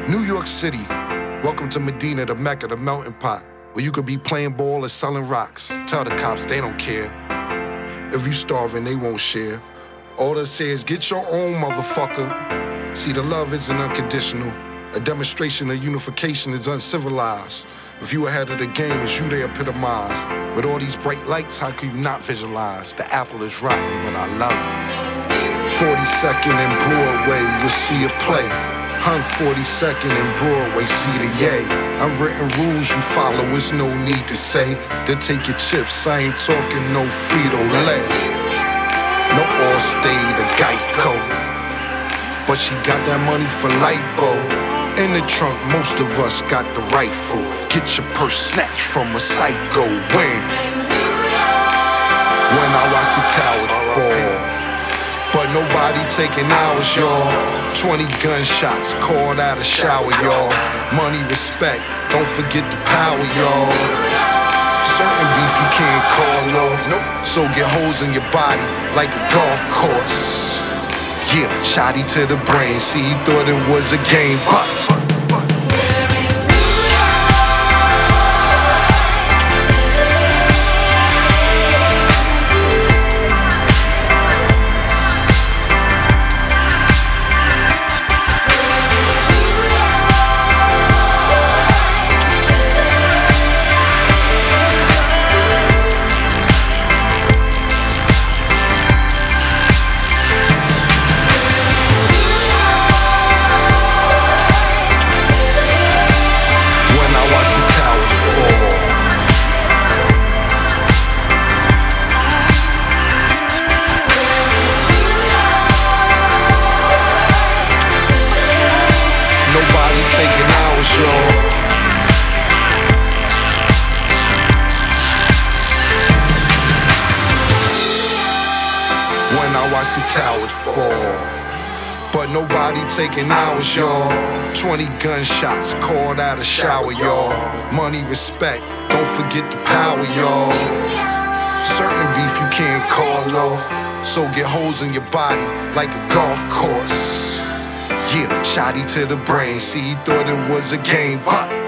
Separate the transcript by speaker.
Speaker 1: New York City, welcome to Medina, the Mecca, the melting pot, where you could be playing ball or selling rocks. Tell the cops they don't care. If you starving, they won't share. All they say is get your own, motherfucker. See, the love isn't unconditional. A demonstration of unification is uncivilized. If you ahead of the game, it's you they epitomize. With all these bright lights, how can you not visualize? The apple is rotten, but I love it. 42nd and Broadway, you'll see it play. 42nd and Broadway, see the yay. I've written rules you follow, it's no need to say. Then take your chips, I ain't talking no Frito-Lay. No Allstate or Geico, but she got that money for Lipo. In the trunk, most of us got the rifle. Get your purse snatched from a psycho when I watch the towers fall. But nobody taking ours, y'all. 20 gunshots called out of shower, y'all. Money, respect, don't forget the power, y'all. Certain beef you can't call off, so get holes in your body like a golf course. Yeah, shotty to the brain, see he thought it was a game, but taking ours, y'all. When I watch the towers fall, but nobody taking ours, y'all. 20 gunshots called out of shower, y'all. Money, respect, don't forget the power, y'all. Certain beef you can't call off, so get holes in your body like a golf course. Yeah, shotty to the brain, see he thought it was a game, but